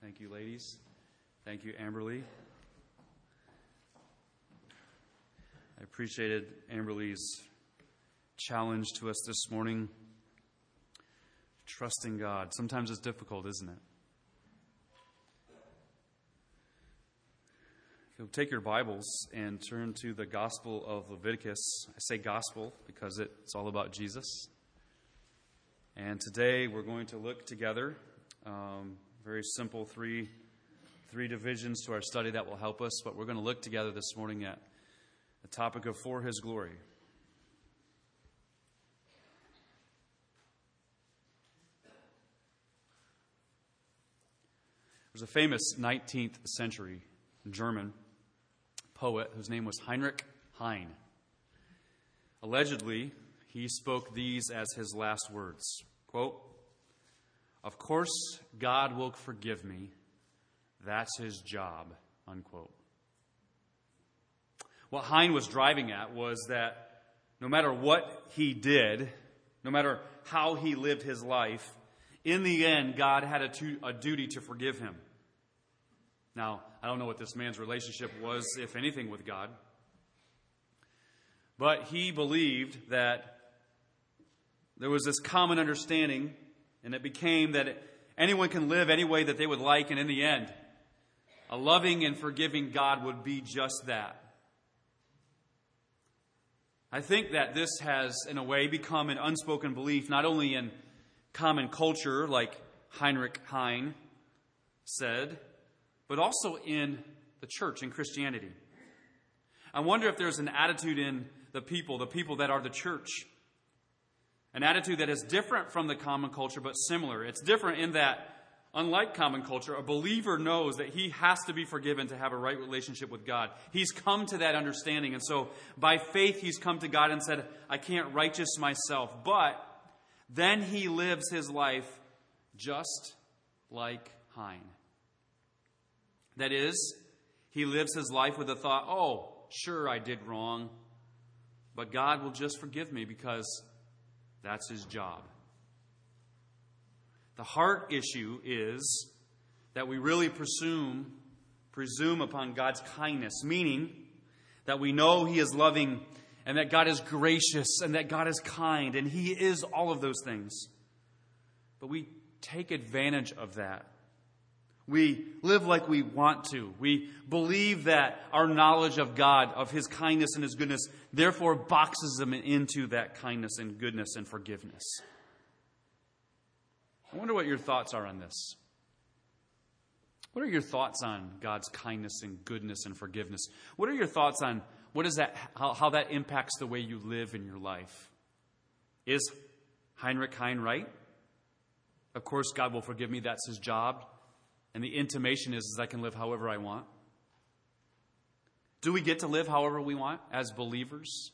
Thank you, ladies. Thank you, Amberly. I appreciated Amberly's challenge to us this morning. Trusting God. Sometimes it's difficult, isn't it? If you'll take your Bibles and turn to the Gospel of Leviticus. I say gospel because it's all about Jesus. And today we're going to look together. Very simple three divisions to our study that will help us. But we're going to look together this morning at the topic of For His Glory. There's a famous 19th century German poet whose name was Heinrich Heine. Allegedly, he spoke these as his last words. Quote, "Of course, God will forgive me. That's His job." Unquote. What Heine was driving at was that no matter what he did, no matter how he lived his life, in the end, God had a duty to forgive him. Now, I don't know what this man's relationship was, if anything, with God. But he believed that there was this common understanding, and it became that anyone can live any way that they would like, and in the end, a loving and forgiving God would be just that. I think that this has, in a way, become an unspoken belief, not only in common culture, like Heinrich Heine said, but also in the church, in Christianity. I wonder if there's an attitude in the people that are the church, an attitude that is different from the common culture, but similar. It's different in that, unlike common culture, a believer knows that he has to be forgiven to have a right relationship with God. He's come to that understanding, and so by faith he's come to God and said, I can't righteous myself, but then he lives his life just like Heine. That is, he lives his life with the thought, oh, sure, I did wrong, but God will just forgive me because that's His job. The heart issue is that we really presume upon God's kindness, meaning that we know He is loving and that God is gracious and that God is kind, and He is all of those things. But we take advantage of that. We live like we want to. We believe that our knowledge of God, of His kindness and His goodness, therefore boxes Him into that kindness and goodness and forgiveness. I wonder what your thoughts are on this. What are your thoughts on God's kindness and goodness and forgiveness? What are your thoughts on how that impacts the way you live in your life? Is Heinrich Heine right? Of course, God will forgive me. That's His job. And the intimation is I can live however I want. Do we get to live however we want as believers?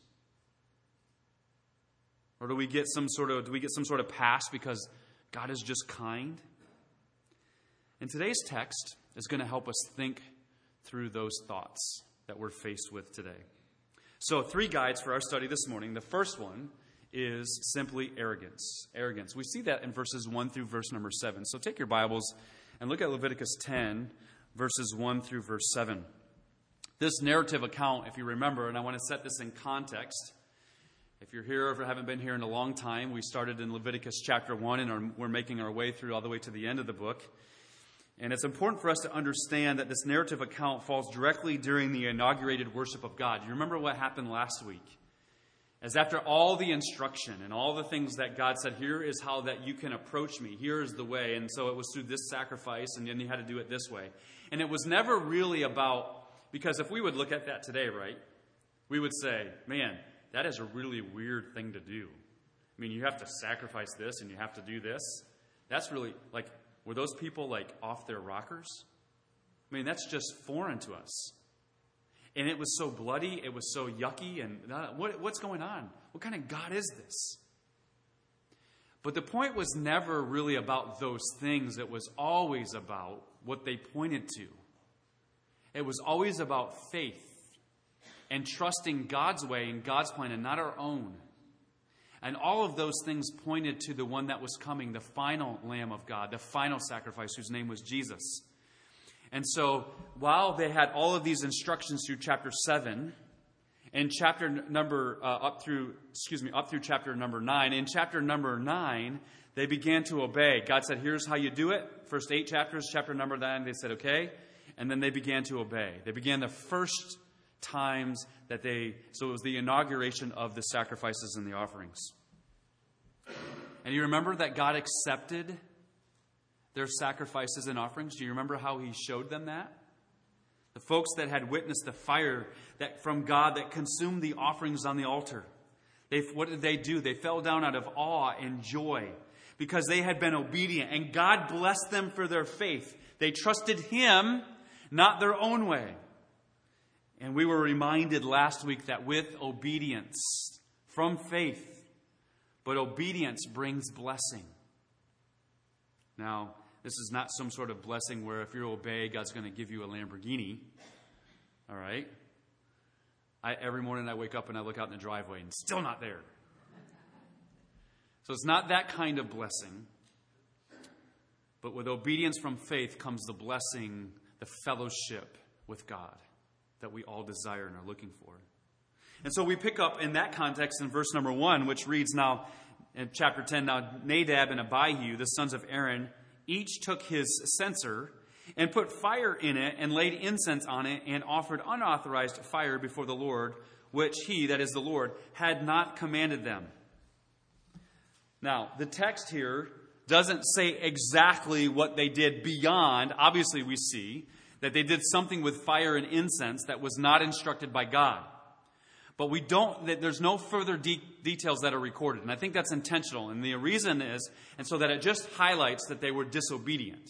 Or do we get some sort of pass because God is just kind? And today's text is going to help us think through those thoughts that we're faced with today. So 3 guides for our study this morning. The first one is simply arrogance. Arrogance. We see that in verses 1 through verse number 7. So take your Bibles and look at Leviticus 10, verses 1 through verse 7. This narrative account, if you remember, and I want to set this in context. If you're here or haven't been here in a long time, we started in Leviticus chapter 1, and we're making our way through all the way to the end of the book. And it's important for us to understand that this narrative account falls directly during the inaugurated worship of God. You remember what happened last week? As after all the instruction and all the things that God said, here is how that you can approach me. Here is the way. And so it was through this sacrifice, and then you had to do it this way. And it was never really about, because if we would look at that today, right, we would say, man, that is a really weird thing to do. I mean, you have to sacrifice this and you have to do this. That's really, like, were those people, like, off their rockers? I mean, that's just foreign to us. And it was so bloody, it was so yucky, and what's going on? What kind of God is this? But the point was never really about those things. It was always about what they pointed to. It was always about faith and trusting God's way and God's plan and not our own. And all of those things pointed to the one that was coming, the final Lamb of God, the final sacrifice, whose name was Jesus. And so while they had all of these instructions through chapter 7, and up through chapter number 9, in chapter number 9, they began to obey. God said, here's how you do it. First 8 chapters, chapter number 9, they said, okay. And then they began to obey. They began the first times so it was the inauguration of the sacrifices and the offerings. And you remember that God accepted their sacrifices and offerings? Do you remember how he showed them that? The folks that had witnessed the fire from God that consumed the offerings on the altar. What did they do? They fell down out of awe and joy because they had been obedient. And God blessed them for their faith. They trusted him, not their own way. And we were reminded last week that with obedience from faith, but obedience brings blessing. Now, this is not some sort of blessing where if you obey, God's going to give you a Lamborghini. All right? Every morning I wake up and I look out in the driveway and it's still not there. So it's not that kind of blessing. But with obedience from faith comes the blessing, the fellowship with God that we all desire and are looking for. And so we pick up in that context in verse number 1, which reads now in chapter 10, now Nadab and Abihu, the sons of Aaron, each took his censer and put fire in it and laid incense on it and offered unauthorized fire before the Lord, which he, that is the Lord, had not commanded them. Now, the text here doesn't say exactly what they did beyond. Obviously, we see that they did something with fire and incense that was not instructed by God. But there's no further details that are recorded. And I think that's intentional. And the reason is, and so that it just highlights that they were disobedient.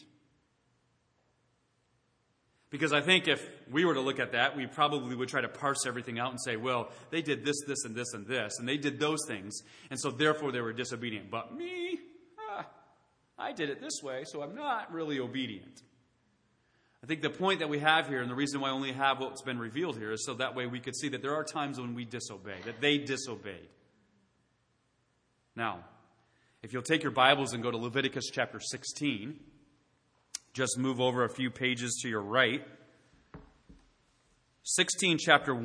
Because I think if we were to look at that, we probably would try to parse everything out and say, well, they did this, this, and this, and this. And they did those things. And so therefore they were disobedient. But me, I did it this way, so I'm not really obedient. I think the point that we have here, and the reason why I only have what's been revealed here, is so that way we could see that there are times when we disobey, that they disobeyed. Now, if you'll take your Bibles and go to Leviticus chapter 16, just move over a few pages to your right. 16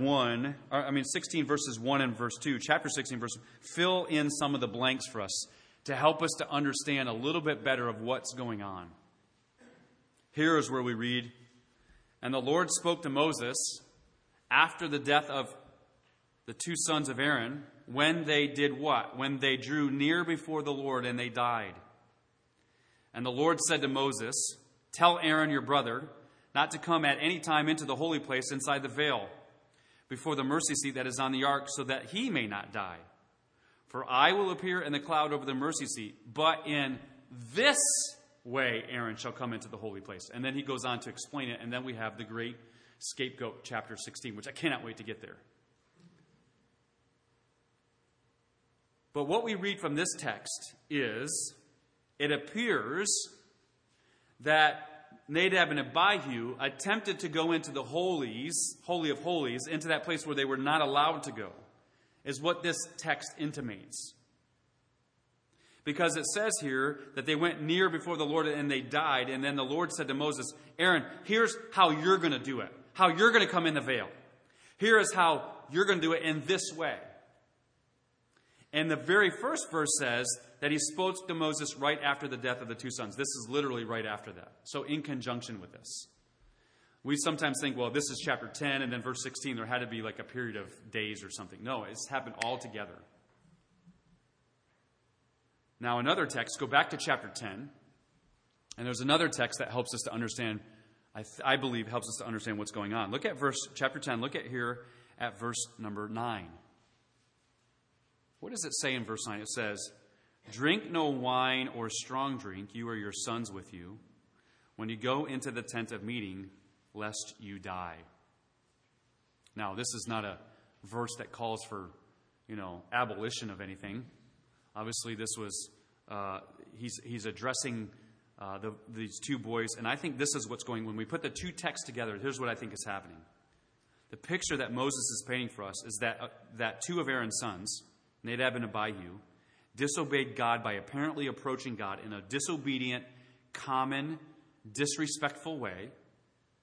verses 1 and verse 2. Chapter 16 verse, fill in some of the blanks for us to help us to understand a little bit better of what's going on. Here is where we read, and the Lord spoke to Moses after the death of the 2 sons of Aaron, when they did what? When they drew near before the Lord and they died. And the Lord said to Moses, tell Aaron your brother not to come at any time into the holy place inside the veil, before the mercy seat that is on the ark, so that he may not die. For I will appear in the cloud over the mercy seat, but in this way Aaron shall come into the holy place. And then he goes on to explain it, and then we have the great scapegoat, chapter 16, which I cannot wait to get there. But what we read from this text is, it appears that Nadab and Abihu attempted to go into the Holy of Holies, into that place where they were not allowed to go, is what this text intimates. Because it says here that they went near before the Lord and they died. And then the Lord said to Moses, Aaron, here's how you're going to do it. How you're going to come in the veil. Here is how you're going to do it in this way. And the very first verse says that he spoke to Moses right after the death of the 2 sons. This is literally right after that. So in conjunction with this. We sometimes think, well, this is chapter 10 and then verse 16. There had to be like a period of days or something. No, it's happened all together. Now, another text, go back to chapter 10, and there's another text that helps us to understand, I believe, helps us to understand what's going on. Look at chapter 10, look at here at verse number 9. What does it say in verse 9? It says, drink no wine or strong drink, you or your sons with you, when you go into the tent of meeting, lest you die. Now, this is not a verse that calls for, abolition of anything. Obviously, this was, he's addressing these 2 boys. And I think this is what's going, when we put the 2 texts together, here's what I think is happening. The picture that Moses is painting for us is that 2 of Aaron's sons, Nadab and Abihu, disobeyed God by apparently approaching God in a disobedient, common, disrespectful way.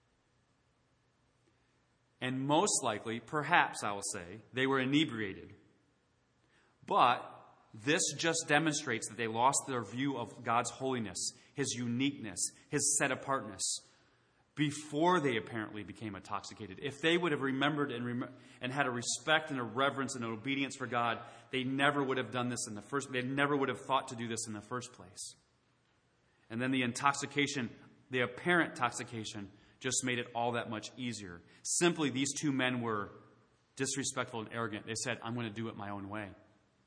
And most likely, perhaps I will say, they were inebriated. But this just demonstrates that they lost their view of God's holiness, His uniqueness, His set-apartness, before they apparently became intoxicated. If they would have remembered and had a respect and a reverence and an obedience for God, they never would have done this in the first place. They never would have thought to do this in the first place. And then the intoxication, the apparent intoxication, just made it all that much easier. Simply, these two men were disrespectful and arrogant. They said, I'm going to do it my own way.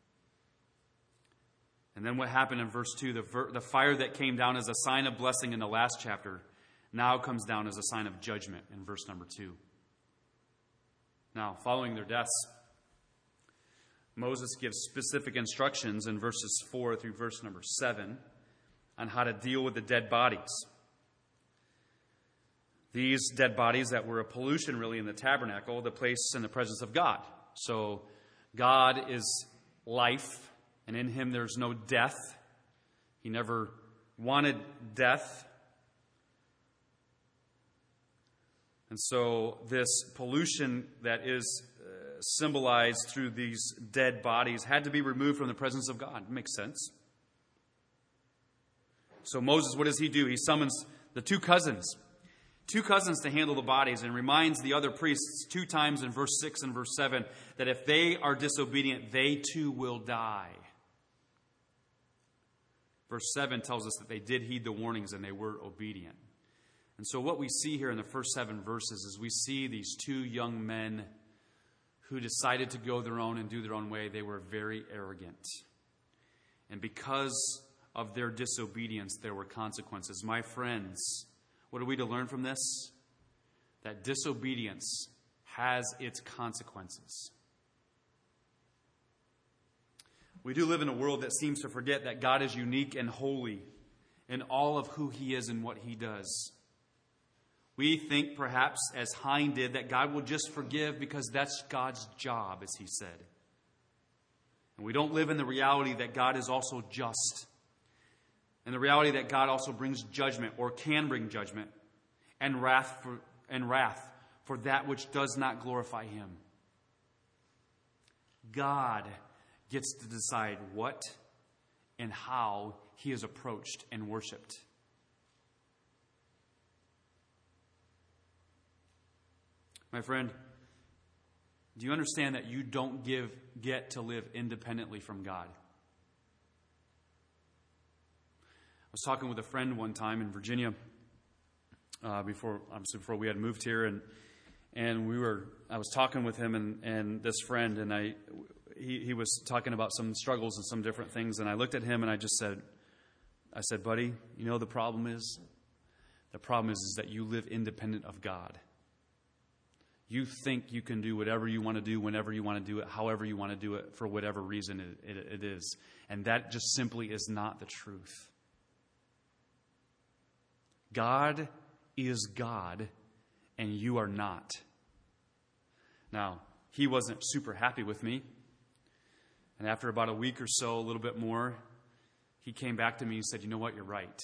And then what happened in verse 2, the fire that came down as a sign of blessing in the last chapter now comes down as a sign of judgment in verse number 2. Now, following their deaths, Moses gives specific instructions in verses 4 through verse number 7 on how to deal with the dead bodies. These dead bodies that were a pollution really in the tabernacle, the place in the presence of God. So God is life, and in Him there's no death. He never wanted death. And so this pollution that is symbolized through these dead bodies had to be removed from the presence of God. It makes sense. So Moses, what does he do? He summons the two cousins to handle the bodies, and reminds the other priests 2 times in verse 6 and verse 7 that if they are disobedient, they too will die. Verse 7 tells us that they did heed the warnings and they were obedient. And so what we see here in the first 7 verses is we see these 2 young men who decided to go their own and do their own way. They were very arrogant. And because of their disobedience, there were consequences. My friends, what are we to learn from this? That disobedience has its consequences. We do live in a world that seems to forget that God is unique and holy in all of who He is and what He does. We think, perhaps, as Hein did, that God will just forgive because that's God's job, as he said. And we don't live in the reality that God is also just. And the reality that God also brings judgment, or can bring judgment, and wrath for that which does not glorify Him. God gets to decide what and how He is approached and worshipped. My friend, do you understand that you don't get to live independently from God? I was talking with a friend one time in Virginia before we had moved here, and I was talking with him and this friend, and he was talking about some struggles and some different things, and I looked at him and I said, buddy, you know the problem is that you live independent of God. You think you can do whatever you want to do, whenever you want to do it, however you want to do it, for whatever reason it is. And that just simply is not the truth. God is God, and you are not. Now, he wasn't super happy with me. And after about a week or so, a little bit more, he came back to me and said, you know what, you're right.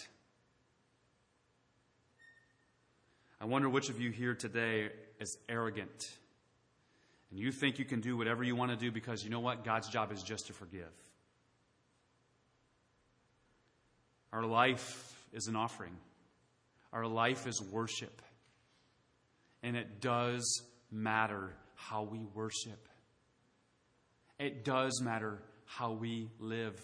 I wonder which of you here today is arrogant. And you think you can do whatever you want to do because you know what? God's job is just to forgive. Our life is an offering. Our life is worship. And it does matter how we worship. It does matter how we live.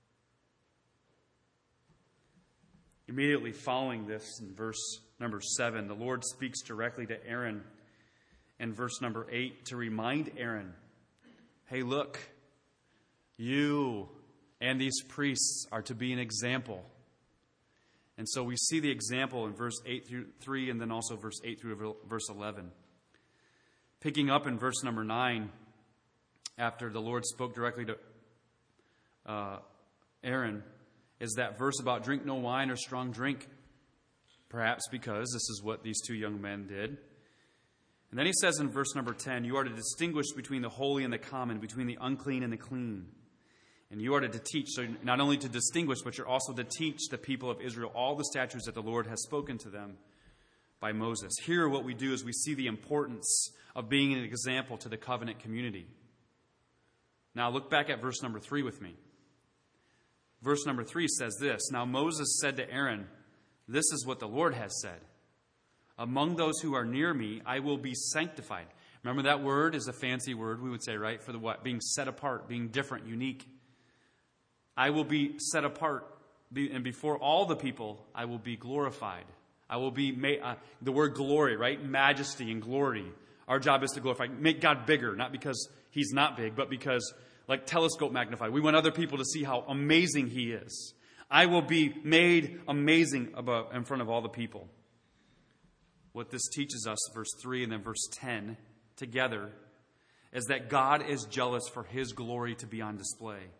Immediately following this, in verse number 7, the Lord speaks directly to Aaron in verse number 8 to remind Aaron, hey, look, you and these priests are to be an example. And so we see the example in verse 8 through 3 and then also verse 8 through verse 11. Picking up in verse number 9, after the Lord spoke directly to Aaron, is that verse about drink no wine or strong drink. Perhaps because this is what these 2 young men did. And then he says in verse number 10, you are to distinguish between the holy and the common, between the unclean and the clean. And you are to teach, so not only to distinguish, but you're also to teach the people of Israel all the statutes that the Lord has spoken to them by Moses. Here what we do is we see the importance of being an example to the covenant community. Now look back at verse number 3 with me. Verse number 3 says this, "Now Moses said to Aaron, 'This is what the Lord has said. Among those who are near me, I will be sanctified.'" Remember, that word is a fancy word, we would say, right? For the what? Being set apart, being different, unique. "I will be set apart, and before all the people, I will be glorified." I will be made, the word glory, right? Majesty and glory. Our job is to glorify, make God bigger, not because he's not big, but because, like telescope magnified, we want other people to see how amazing he is. I will be made amazing in front of all the people. What this teaches us, verse 3 and then verse 10, together, is that God is jealous for his glory to be on display.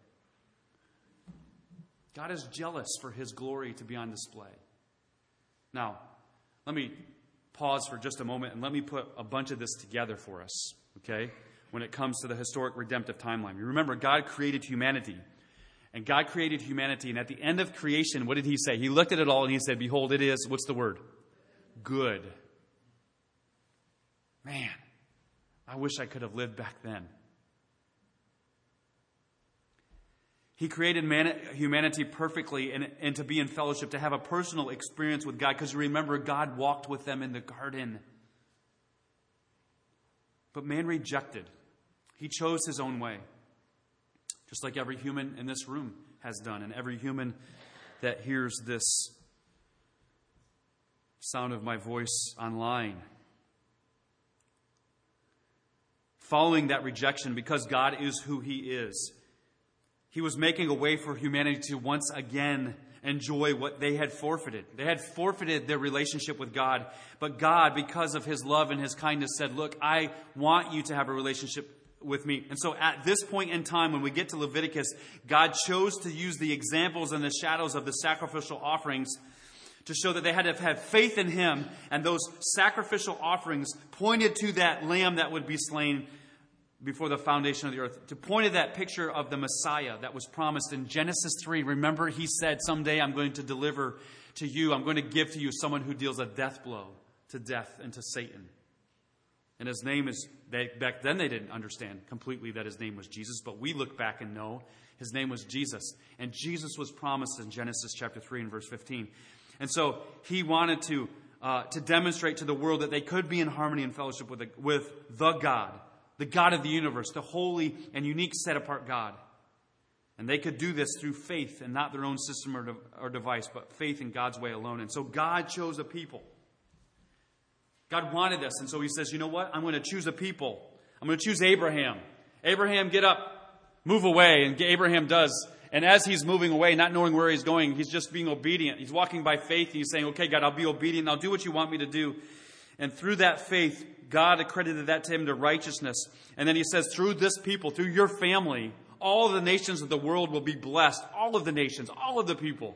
God is jealous for his glory to be on display. Now, let me pause for just a moment and let me put a bunch of this together for us, okay? When it comes to the historic redemptive timeline. You remember, God created humanity. And God created humanity, and at the end of creation, what did he say? He looked at it all and he said, "Behold, it is," what's the word? Good. Man, I wish I could have lived back then. He created humanity perfectly and to be in fellowship, to have a personal experience with God. Because remember, God walked with them in the garden. But man rejected. He chose his own way. Just like every human in this room has done. And every human that hears this sound of my voice online. Following that rejection, because God is who he is, he was making a way for humanity to once again enjoy what they had forfeited. They had forfeited their relationship with God. But God, because of his love and his kindness, said, "Look, I want you to have a relationship with me." And so at this point in time, when we get to Leviticus, God chose to use the examples and the shadows of the sacrificial offerings to show that they had to have faith in him. And those sacrificial offerings pointed to that lamb that would be slain before the foundation of the earth, to point to that picture of the Messiah that was promised in Genesis 3. Remember, he said, "Someday I'm going to deliver to you, I'm going to give to you someone who deals a death blow to death and to Satan." And his name is, back then they didn't understand completely that his name was Jesus, but we look back and know his name was Jesus. And Jesus was promised in Genesis chapter 3 and verse 15. And so he wanted to demonstrate to the world that they could be in harmony and fellowship with the God. The God of the universe, the holy and unique set-apart God. And they could do this through faith and not their own system or device, but faith in God's way alone. And so God chose a people. God wanted this. And so he says, "You know what? I'm going to choose a people. I'm going to choose Abraham. Abraham, get up. Move away." And Abraham does. And as he's moving away, not knowing where he's going, he's just being obedient. He's walking by faith. And he's saying, "Okay, God, I'll be obedient. I'll do what you want me to do." And through that faith, God accredited that to him to righteousness. And then he says, "Through this people, through your family, all of the nations of the world will be blessed." All of the nations, all of the people.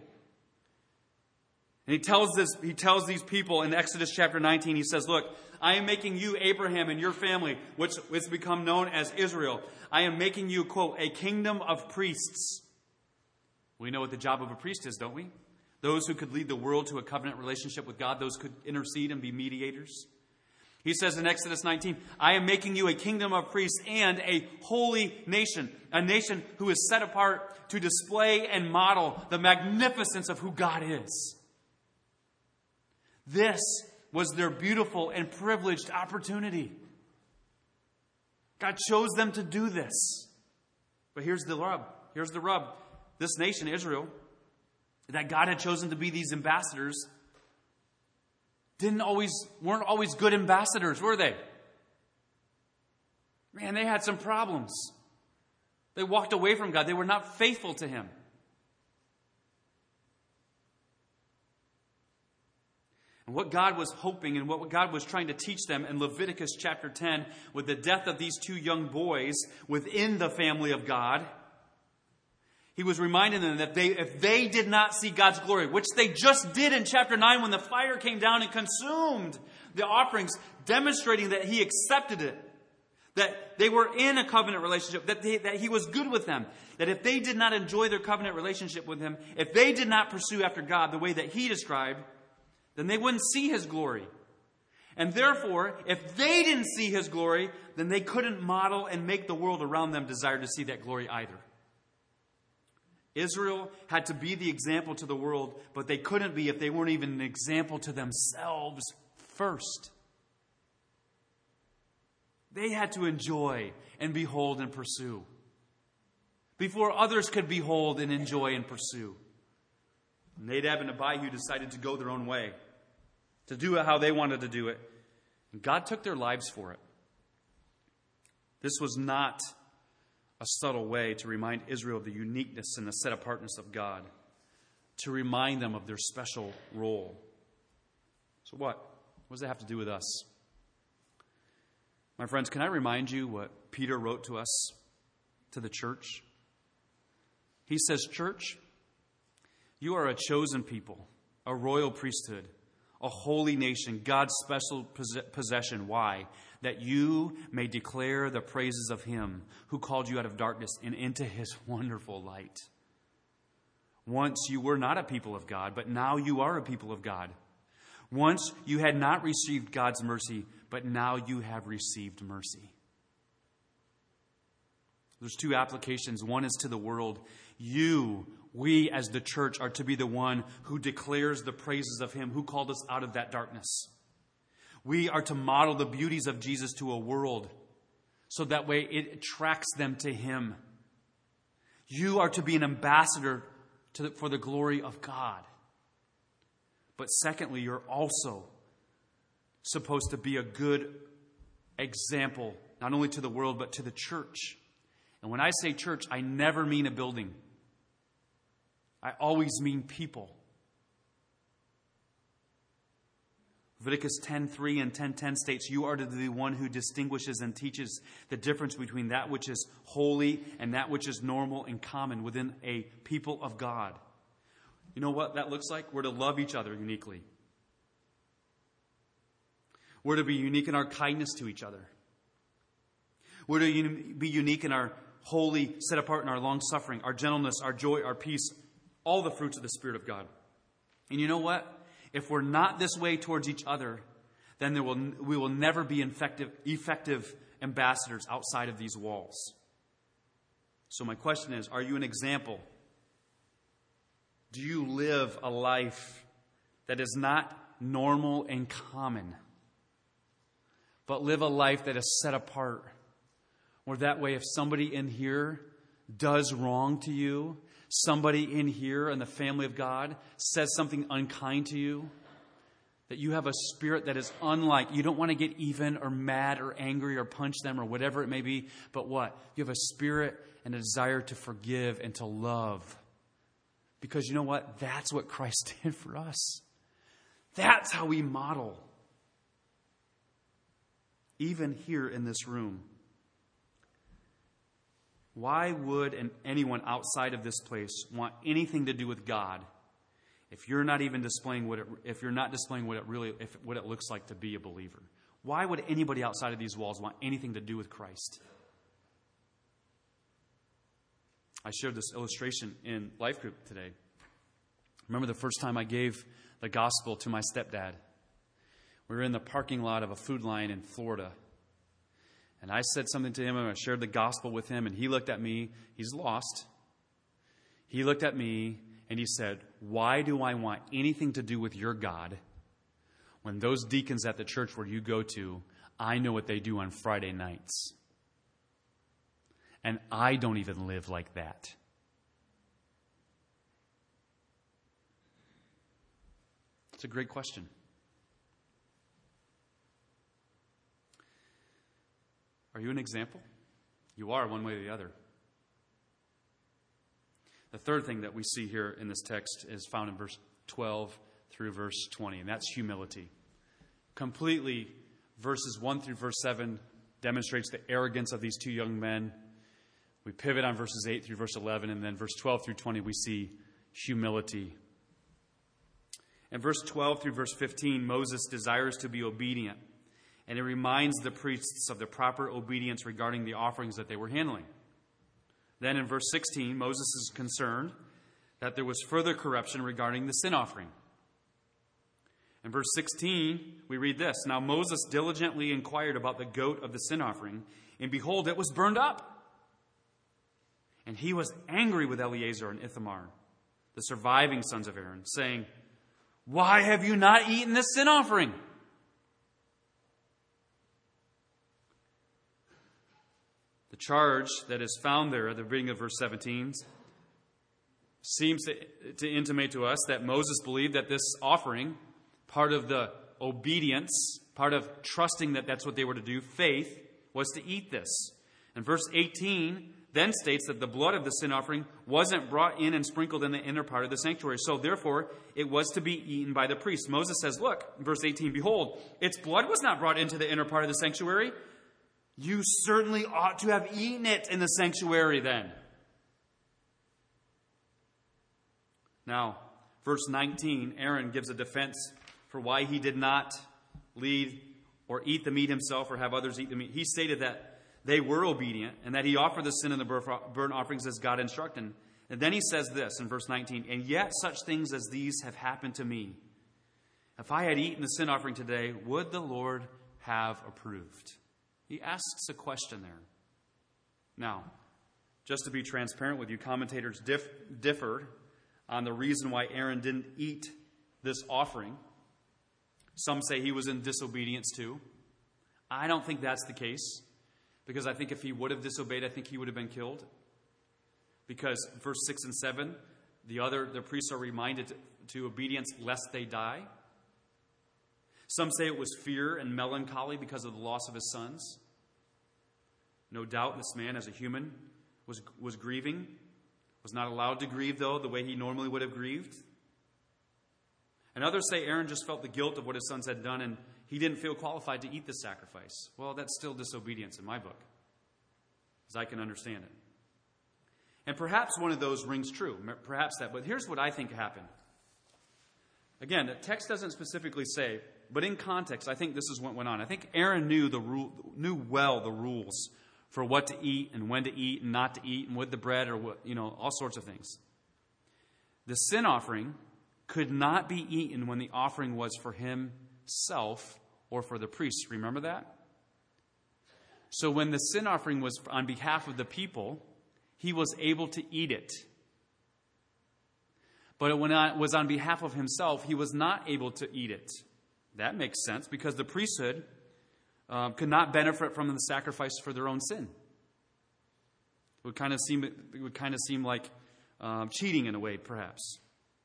And he tells these people in Exodus chapter 19, he says, "Look, I am making you, Abraham, and your family, which has become known as Israel. I am making you," quote, "a kingdom of priests." We know what the job of a priest is, don't we? Those who could lead the world to a covenant relationship with God, those who could intercede and be mediators. He says in Exodus 19, "I am making you a kingdom of priests and a holy nation," a nation who is set apart to display and model the magnificence of who God is. This was their beautiful and privileged opportunity. God chose them to do this. But here's the rub. This nation, Israel, that God had chosen to be these ambassadors, weren't always good ambassadors, were they? Man, they had some problems. They walked away from God. They were not faithful to him. And what God was hoping and what God was trying to teach them in Leviticus chapter 10, with the death of these two young boys within the family of God, he was reminding them that if they did not see God's glory, which they just did in chapter 9 when the fire came down and consumed the offerings, demonstrating that he accepted it, that they were in a covenant relationship, that he was good with them, that if they did not enjoy their covenant relationship with him, if they did not pursue after God the way that he described, then they wouldn't see his glory. And therefore, if they didn't see his glory, then they couldn't model and make the world around them desire to see that glory either. Israel had to be the example to the world, but they couldn't be if they weren't even an example to themselves first. They had to enjoy and behold and pursue before others could behold and enjoy and pursue. Nadab and Abihu decided to go their own way, to do it how they wanted to do it. And God took their lives for it. This was not a subtle way to remind Israel of the uniqueness and the set-apartness of God, to remind them of their special role. So what? What does that have to do with us? My friends, can I remind you what Peter wrote to us, to the church? He says, "Church, you are a chosen people, a royal priesthood, a holy nation, God's special possession." Why? That you may declare the praises of him who called you out of darkness and into his wonderful light. Once you were not a people of God, but now you are a people of God. Once you had not received God's mercy, but now you have received mercy. There's two applications. One is to the world. We as the church are to be the one who declares the praises of him who called us out of that darkness. We are to model the beauties of Jesus to a world so that way it attracts them to him. You are to be an ambassador for the glory of God. But secondly, you're also supposed to be a good example, not only to the world, but to the church. And when I say church, I never mean a building. I always mean people. Leviticus 10:3 and 10:10 states, "You are to be the one who distinguishes and teaches the difference between that which is holy and that which is normal and common within a people of God." You know what that looks like? We're to love each other uniquely. We're to be unique in our kindness to each other. We're to be unique in our holy, set apart in our long-suffering, our gentleness, our joy, our peace, all the fruits of the Spirit of God. And you know what? If we're not this way towards each other, then we will never be effective ambassadors outside of these walls. So my question is, are you an example? Do you live a life that is not normal and common, but live a life that is set apart? Or that way, if somebody in here does wrong to you, somebody in here in the family of God says something unkind to you, that you have a spirit that is unlike, you don't want to get even or mad or angry or punch them or whatever it may be, but what? You have a spirit and a desire to forgive and to love. Because you know what? That's what Christ did for us. That's how we model. Even here in this room. Why would anyone outside of this place want anything to do with God if you're not even displaying what it looks like to be a believer? Why would anybody outside of these walls want anything to do with Christ? I shared this illustration in life group today. Remember the first time I gave the gospel to my stepdad? We were in the parking lot of a Food Lion in Florida. And I said something to him, and I shared the gospel with him, and he looked at me. He's lost. He looked at me, and he said, "Why do I want anything to do with your God when those deacons at the church where you go to, I know what they do on Friday nights? And I don't even live like that." It's a great question. Are you an example? You are, one way or the other. The third thing that we see here in this text is found in verse 12 through verse 20, and that's humility. Completely, verses 1 through verse 7 demonstrates the arrogance of these two young men. We pivot on verses 8 through verse 11, and then verse 12 through 20, we see humility. In verse 12 through verse 15, Moses desires to be obedient. And it reminds the priests of the proper obedience regarding the offerings that they were handling. Then in verse 16, Moses is concerned that there was further corruption regarding the sin offering. In verse 16, we read this. Now Moses diligently inquired about the goat of the sin offering, and behold, it was burned up. And he was angry with Eleazar and Ithamar, the surviving sons of Aaron, saying, why have you not eaten this sin offering? The charge that is found there at the beginning of verse 17 seems to intimate to us that Moses believed that this offering, part of the obedience, part of trusting that that's what they were to do, faith, was to eat this. And verse 18 then states that the blood of the sin offering wasn't brought in and sprinkled in the inner part of the sanctuary. So therefore, it was to be eaten by the priest. Moses says, look, verse 18, behold, its blood was not brought into the inner part of the sanctuary. You certainly ought to have eaten it in the sanctuary then. Now, verse 19, Aaron gives a defense for why he did not lead or eat the meat himself or have others eat the meat. He stated that they were obedient and that he offered the sin and the burnt offerings as God instructed. And then he says this in verse 19, and yet such things as these have happened to me. If I had eaten the sin offering today, would the Lord have approved? He asks a question there. Now, just to be transparent with you, commentators differ on the reason why Aaron didn't eat this offering. Some say he was in disobedience too. I don't think that's the case, because I think if he would have disobeyed, I think he would have been killed. Because verse 6 and 7, the priests are reminded to obedience lest they die. Some say it was fear and melancholy because of the loss of his sons. No doubt this man, as a human, was grieving. Was not allowed to grieve, though, the way he normally would have grieved. And others say Aaron just felt the guilt of what his sons had done, and he didn't feel qualified to eat the sacrifice. Well, that's still disobedience in my book, as I can understand it. And perhaps one of those rings true. Perhaps that. But here's what I think happened. Again, the text doesn't specifically say, but in context, I think this is what went on. I think Aaron knew well the rules for what to eat and when to eat and not to eat and with the bread or what, all sorts of things. The sin offering could not be eaten when the offering was for himself or for the priest. Remember that? So when the sin offering was on behalf of the people, he was able to eat it. But when it was on behalf of himself, he was not able to eat it. That makes sense, because the priesthood could not benefit from the sacrifice for their own sin. It would kind of seem like cheating in a way, perhaps.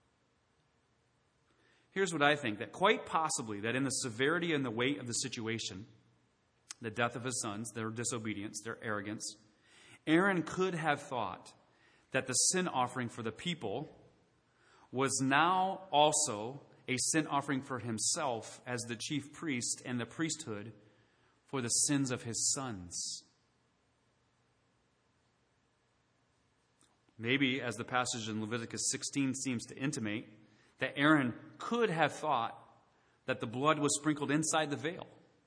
Here's what I think, that quite possibly that in the severity and the weight of the situation, the death of his sons, their disobedience, their arrogance, Aaron could have thought that the sin offering for the people was now also a sin offering for himself as the chief priest and the priesthood for the sins of his sons. Maybe, as the passage in Leviticus 16 seems to intimate, that Aaron could have thought that the blood was sprinkled inside the veil.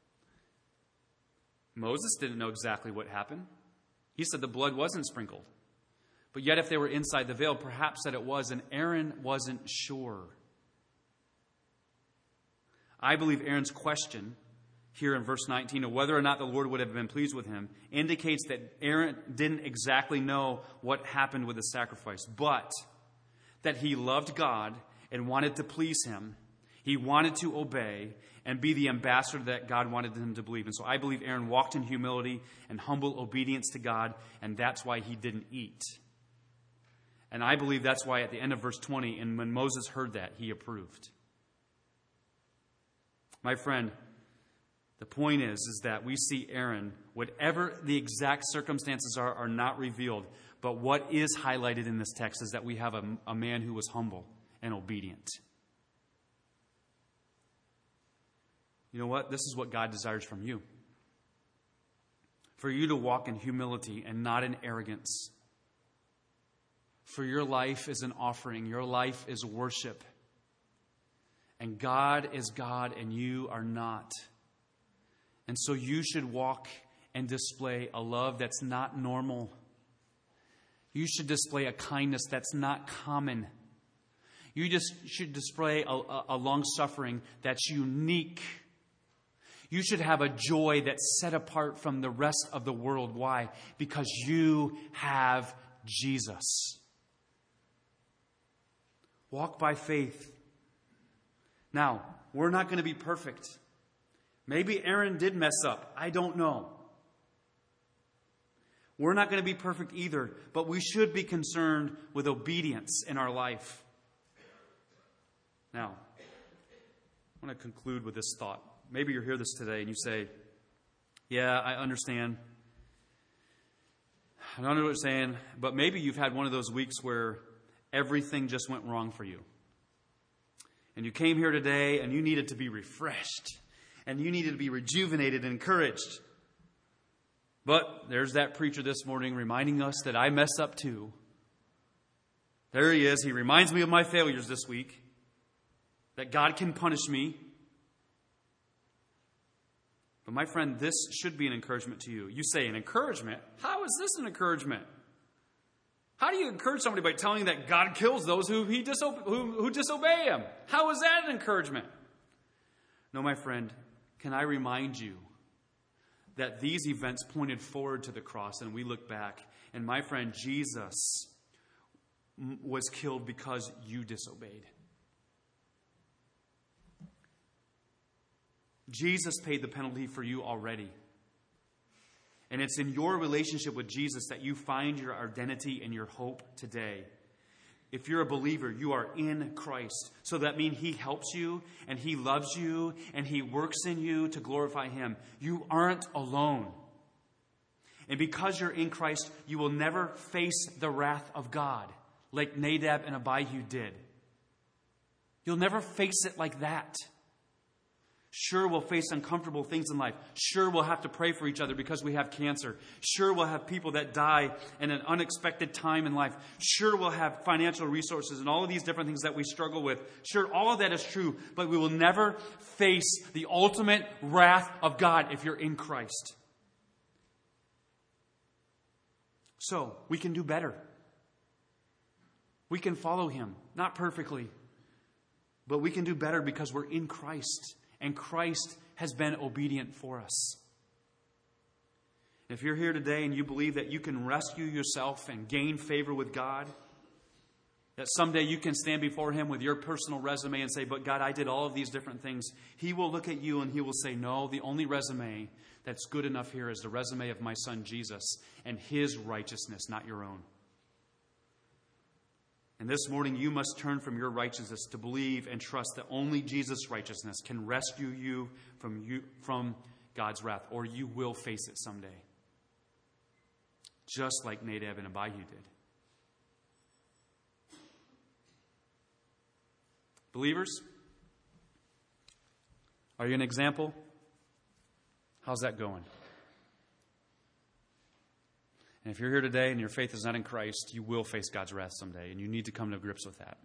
Moses didn't know exactly what happened. He said the blood wasn't sprinkled. But yet if they were inside the veil, perhaps that it was, and Aaron wasn't sure. I believe Aaron's question here in verse 19 of whether or not the Lord would have been pleased with him indicates that Aaron didn't exactly know what happened with the sacrifice, but that he loved God and wanted to please him. He wanted to obey and be the ambassador that God wanted him to believe. And so I believe Aaron walked in humility and humble obedience to God, and that's why he didn't eat. And I believe that's why at the end of verse 20, and when Moses heard that, he approved. My friend, the point is that we see Aaron, whatever the exact circumstances are not revealed, but what is highlighted in this text is that we have a man who was humble and obedient. You know what? This is what God desires from you. For you to walk in humility and not in arrogance. For your life is an offering. Your life is worship. And God is God and you are not. And so you should walk and display a love that's not normal. You should display a kindness that's not common. You just should display a long-suffering that's unique. You should have a joy that's set apart from the rest of the world. Why? Because you have Jesus. Walk by faith. Now, we're not going to be perfect. Maybe Aaron did mess up. I don't know. We're not going to be perfect either, but we should be concerned with obedience in our life. Now, I want to conclude with this thought. Maybe you're here this today and you say, yeah, I understand. I don't know what you're saying, but maybe you've had one of those weeks where everything just went wrong for you. And you came here today and you needed to be refreshed. And you needed to be rejuvenated and encouraged. But there's that preacher this morning reminding us that I mess up too. There he is. He reminds me of my failures this week. That God can punish me. But my friend, this should be an encouragement to you. You say, an encouragement? How is this an encouragement? How do you encourage somebody by telling that God kills those who disobey Him? How is that an encouragement? No, my friend, can I remind you that these events pointed forward to the cross and we look back. And my friend, Jesus was killed because you disobeyed. Jesus paid the penalty for you already. And it's in your relationship with Jesus that you find your identity and your hope today. If you're a believer, you are in Christ. So that means He helps you and He loves you and He works in you to glorify Him. You aren't alone. And because you're in Christ, you will never face the wrath of God like Nadab and Abihu did. You'll never face it like that. Sure, we'll face uncomfortable things in life. Sure, we'll have to pray for each other because we have cancer. Sure, we'll have people that die in an unexpected time in life. Sure, we'll have financial resources and all of these different things that we struggle with. Sure, all of that is true, but we will never face the ultimate wrath of God if you're in Christ. So, we can do better. We can follow Him, not perfectly, but we can do better because we're in Christ. And Christ has been obedient for us. If you're here today and you believe that you can rescue yourself and gain favor with God, that someday you can stand before Him with your personal resume and say, but God, I did all of these different things. He will look at you and He will say, no, the only resume that's good enough here is the resume of my Son Jesus and His righteousness, not your own. And this morning, you must turn from your righteousness to believe and trust that only Jesus' righteousness can rescue you from God's wrath, or you will face it someday. Just like Nadab and Abihu did. Believers, are you an example? How's that going? And if you're here today and your faith is not in Christ, you will face God's wrath someday, and you need to come to grips with that.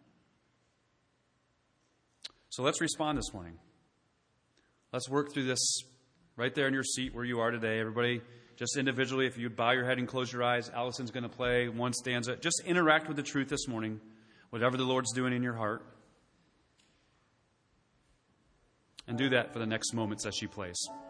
So let's respond this morning. Let's work through this right there in your seat where you are today. Everybody, just individually, if you bow your head and close your eyes, Allison's going to play one stanza. Just interact with the truth this morning, whatever the Lord's doing in your heart. And do that for the next moments as she plays.